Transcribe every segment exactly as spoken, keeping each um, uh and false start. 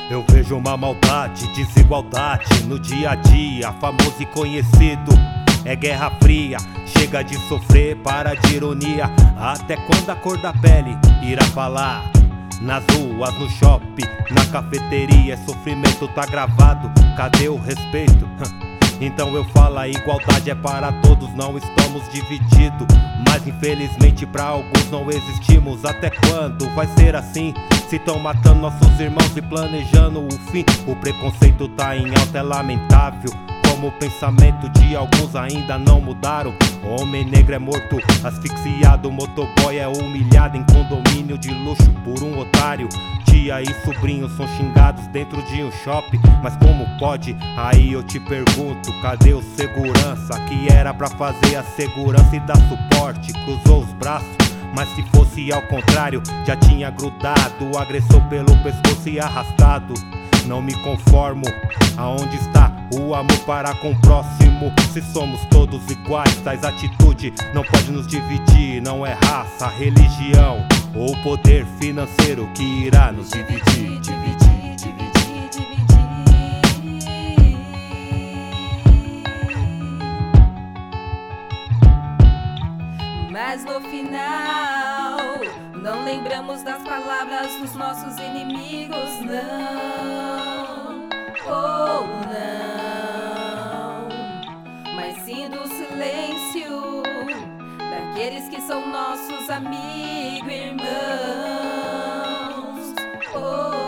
Eu vejo uma maldade, desigualdade no dia a dia, famoso e conhecido. É guerra fria, chega de sofrer, para de ironia. Até quando a cor da pele irá falar? Nas ruas, no shopping, na cafeteria, é sofrimento tá gravado, cadê o respeito? Então eu falo, a igualdade é para todos, não estamos divididos. Mas infelizmente pra alguns não existimos. Até quando vai ser assim? Se tão matando nossos irmãos e planejando o fim. O preconceito tá em alta, é lamentável. Como o pensamento de alguns ainda não mudaram. O homem negro é morto, asfixiado. O motoboy é humilhado em condomínio de luxo por um otário. Tia e sobrinho são xingados dentro de um shopping. Mas como pode? Aí eu te pergunto, cadê o segurança? Que era pra fazer a segurança e dar suporte. Cruzou os braços, mas se fosse ao contrário, já tinha grudado o agressor pelo pescoço e arrastado. Não me conformo, aonde está o amor para com o próximo? Se somos todos iguais, tais atitude não pode nos dividir. Não é raça, religião ou poder financeiro que irá nos dividir. Dividir, dividir, dividir. Mas no final não lembramos das palavras dos nossos inimigos, não, ou não, mas sim do silêncio daqueles que são nossos amigos, irmãos. Oh.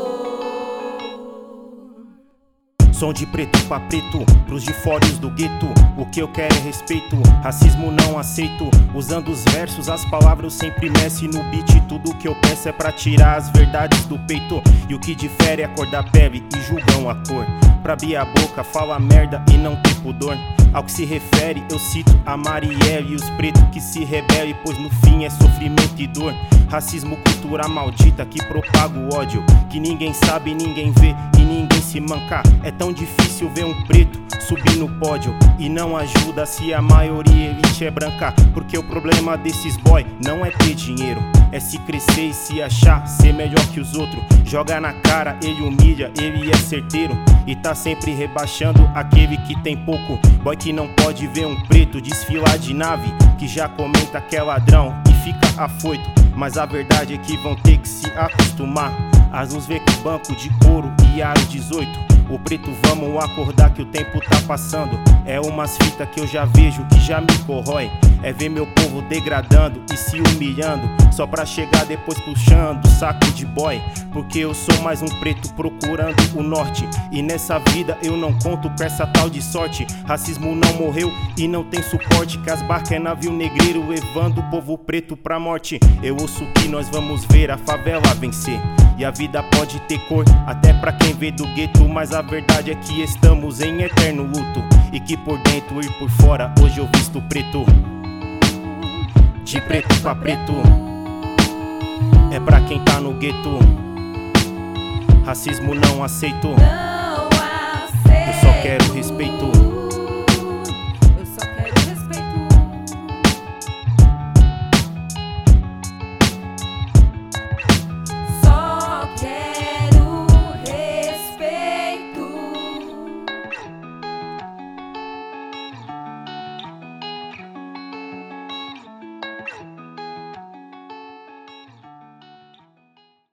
Som de preto pra preto, pros de fora e os do gueto. O que eu quero é respeito, racismo não aceito. Usando os versos, as palavras eu sempre meço no beat. Tudo que eu peço é pra tirar as verdades do peito. E o que difere é a cor da pele e julgam a cor. Pra abrir a boca, fala merda e não ter pudor. Ao que se refere, eu cito a Marielle e os pretos que se rebelem, pois no fim é sofrimento e dor. Racismo, cultura maldita que propaga o ódio, que ninguém sabe, ninguém vê e ninguém se manca. É tão difícil ver um preto subir no pódio e não ajuda se a maioria elite é branca. Porque o problema desses boy não é ter dinheiro, é se crescer e se achar ser melhor que os outros. Joga na cara, ele humilha, ele é certeiro e tá sempre rebaixando aquele que tem pouco. Boy que não pode ver um preto desfilar de nave, que já comenta que é ladrão e fica afoito. Mas a verdade é que vão ter que se acostumar a nos ver com banco de couro e aro dezoito. O preto, vamos acordar que o tempo tá passando. É umas fitas que eu já vejo que já me corrói. É ver meu povo degradando e se humilhando, só pra chegar depois puxando saco de boy. Porque eu sou mais um preto procurando o norte, e nessa vida eu não conto com essa tal de sorte. Racismo não morreu e não tem suporte, que as barcas é navio negreiro levando o povo preto pra morte. Eu ouço que nós vamos ver a favela vencer, e a vida pode ter cor até pra quem vê do gueto. Mas a verdade é que estamos em eterno luto, e que por dentro e por fora hoje eu visto preto. De preto pra preto, é pra quem tá no gueto. Racismo não aceito, Não aceito. eu só quero respeito.